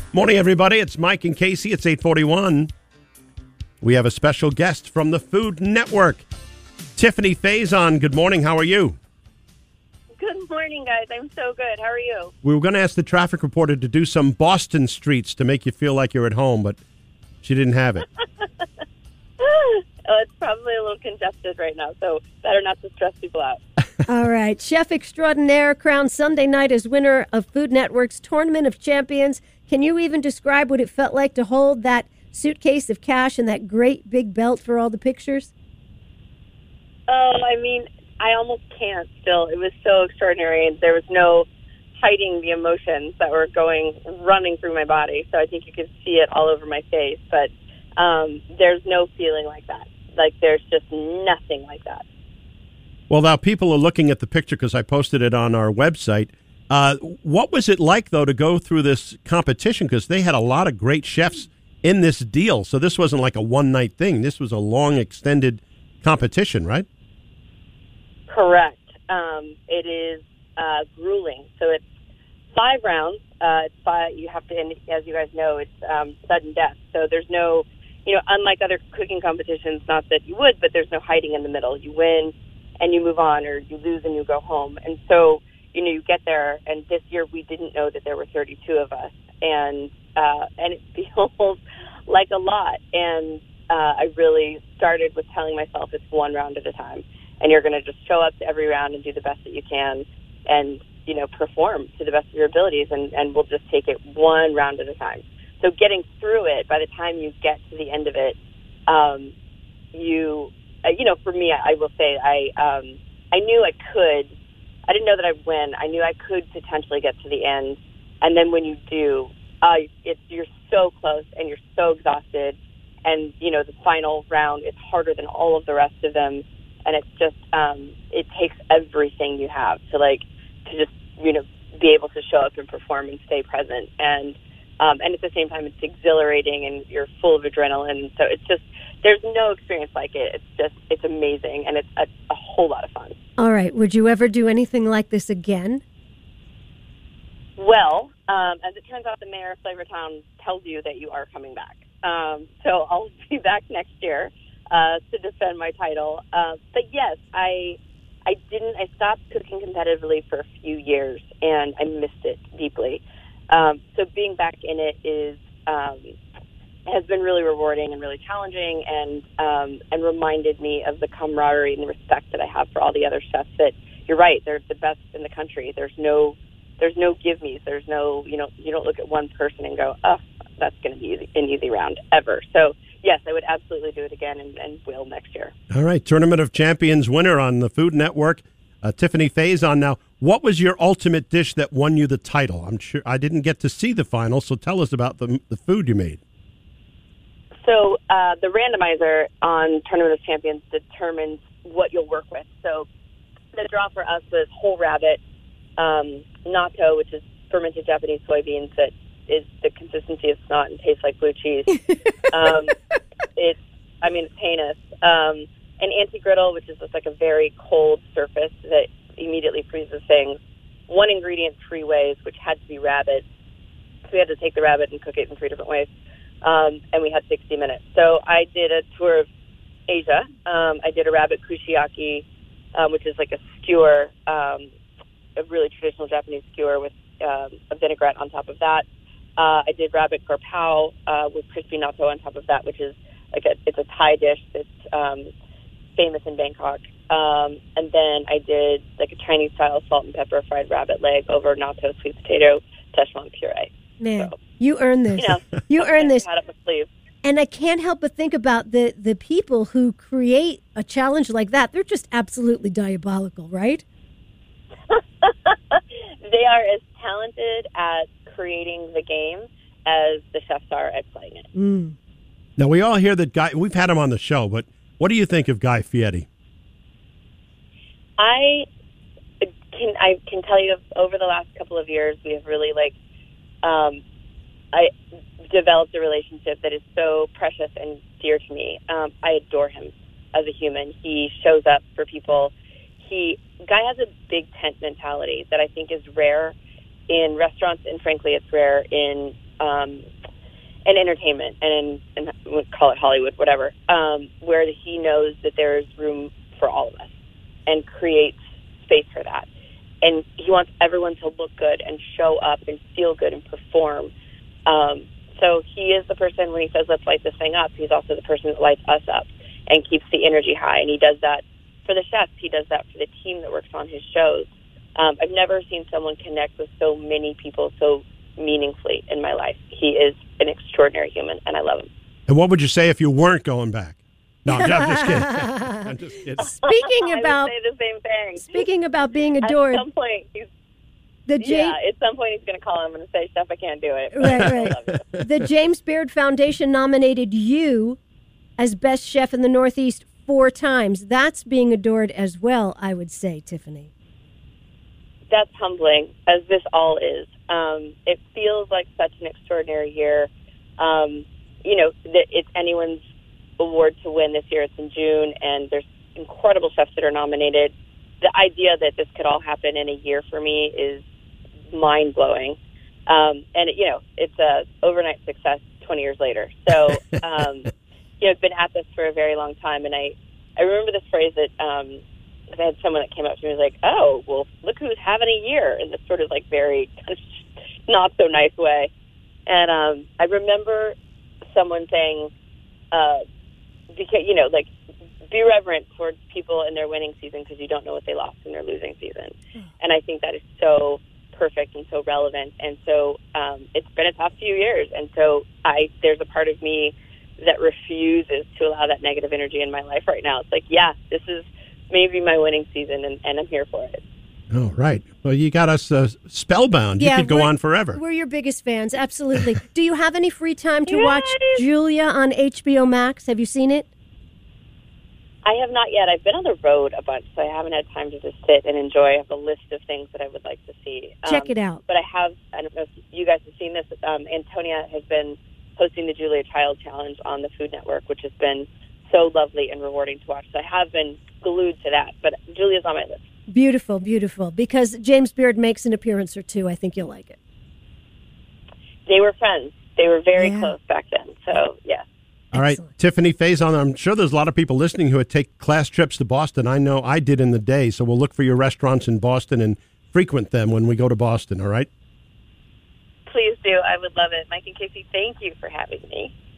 Morning, everybody. It's Mike and Casey. It's 8:41. We have a special guest from the Food Network, Tiffany Faison. Good morning. How are you? Good morning, guys. I'm so good. How are you? We were going to ask the traffic reporter to do some Boston streets to make you feel like you're at home, but she didn't have it. It's probably a little congested right now, so better not to stress people out. All right. Chef extraordinaire crowned Sunday night as winner of Food Network's Tournament of Champions. Can you even describe what it felt like to hold that suitcase of cash and that great big belt for all the pictures? Oh, I mean, I almost can't still. It was so extraordinary, and there was no hiding the emotions that were running through my body. So I think you could see it all over my face. But there's no feeling like that. Like, there's just nothing like that. Well, now people are looking at the picture because I posted it on our website. What was it like, though, to go through this competition? Because they had a lot of great chefs in this deal. So this wasn't like a one-night thing. This was a long, extended competition, right? Correct. It is grueling. So it's 5 rounds. You have to, and as you guys know, it's sudden death. So there's no, unlike other cooking competitions, not that you would, but there's no hiding in the middle. You win and you move on, or you lose and you go home. And so, you get there, and this year we didn't know that there were 32 of us, and it feels like a lot. And I really started with telling myself it's one round at a time, and you're going to just show up to every round and do the best that you can, and perform to the best of your abilities, and we'll just take it one round at a time. So getting through it, by the time you get to the end of it, for me, I will say I knew I could. I didn't know that I'd win. I knew I could potentially get to the end. And then when you do, you're so close and you're so exhausted. And, the final round is harder than all of the rest of them. And it's just, it takes everything you have to just, be able to show up and perform and stay present. And at the same time, it's exhilarating and you're full of adrenaline. So it's just, there's no experience like it. It's amazing, and it's a whole lot of fun. All right. Would you ever do anything like this again? Well, as it turns out, the mayor of Flavortown tells you that you are coming back. So I'll be back next year to defend my title. But yes, I stopped cooking competitively for a few years, and I missed it deeply. So being back in it has been really rewarding and really challenging, and reminded me of the camaraderie and the respect that I have for all the other chefs. That you're right, they're the best in the country. There's no give-me's. There's no, you don't look at one person and go, oh, that's going to be an easy round ever. So yes, I would absolutely do it again, and will next year. All right, Tournament of Champions winner on the Food Network, Tiffany Faison. Now, what was your ultimate dish that won you the title? I'm sure I didn't get to see the final, so tell us about the food you made. So the randomizer on Tournament of Champions determines what you'll work with. So the draw for us was whole rabbit, natto, which is fermented Japanese soybeans that is the consistency of snot and tastes like blue cheese. It's heinous. An anti-griddle, which is just like a very cold surface that immediately freezes things. 1 ingredient 3 ways, which had to be rabbit. So we had to take the rabbit and cook it in 3 different ways. And we had 60 minutes. So I did a tour of Asia. I did a rabbit kushiyaki, which is like a skewer, a really traditional Japanese skewer with a vinaigrette on top of that. I did rabbit garpao with crispy natto on top of that, which is it's a Thai dish that's famous in Bangkok. And then I did like a Chinese-style salt and pepper fried rabbit leg over natto, sweet potato, Szechuan puree. Man, so, you earned this. You earned this. Had up my sleeve. And I can't help but think about the people who create a challenge like that. They're just absolutely diabolical, right? They are as talented at creating the game as the chefs are at playing it. Mm. Now, we all hear that Guy, we've had him on the show, but what do you think of Guy Fieri? I can tell you over the last couple of years, we have really I developed a relationship that is so precious and dear to me. I adore him as a human. He shows up for people. Guy has a big tent mentality that I think is rare in restaurants, and frankly, it's rare in in entertainment and we'll call it Hollywood, whatever, where he knows that there's room for all of us and creates space for that. And he wants everyone to look good and show up and feel good and perform. So he is the person, when he says, let's light this thing up, he's also the person that lights us up and keeps the energy high. And he does that for the chefs. He does that for the team that works on his shows. I've never seen someone connect with so many people so meaningfully in my life. He is an extraordinary human, and I love him. And what would you say if you weren't going back? No, I'm just kidding. I'm just kidding. Speaking about, I would say the same thing. Speaking about being adored, at some point, at some point he's going to call him and say, Chef, I can't do it. Right. The James Beard Foundation nominated you as best chef in the Northeast 4 times. That's being adored as well, I would say, Tiffany. That's humbling, as this all is. It feels like such an extraordinary year. That it's anyone's award to win this year. It's in June, and there's incredible chefs that are nominated. The idea that this could all happen in a year for me is mind-blowing. It's a overnight success 20 years later. So, I've been at this for a very long time, and I remember this phrase that I had someone that came up to me and was like, oh, well, look who's having a year, in this sort of like very kind of not so nice way. And I remember someone saying, be reverent towards people in their winning season because you don't know what they lost in their losing season. And I think that is so perfect and so relevant. And so it's been a tough few years. And so there's a part of me that refuses to allow that negative energy in my life right now. It's like, yeah, this is maybe my winning season, and I'm here for it. Oh, right. Well, you got us spellbound. You could go on forever. We're your biggest fans, absolutely. Do you have any free time to watch Julia on HBO Max? Have you seen it? I have not yet. I've been on the road a bunch, so I haven't had time to just sit and enjoy. I have a list of things that I would like to see. Check it out. But I don't know if you guys have seen this. Antonia has been hosting the Julia Child Challenge on the Food Network, which has been so lovely and rewarding to watch. So I have been glued to that, but Julia's on my list. Beautiful, beautiful. Because James Beard makes an appearance or two. I think you'll like it. They were friends. They were very close back then. So, yeah. All right, Excellent. Tiffany Faison, I'm sure there's a lot of people listening who would take class trips to Boston. I know I did in the day, so we'll look for your restaurants in Boston and frequent them when we go to Boston, all right? Please do. I would love it. Mike and Casey, thank you for having me.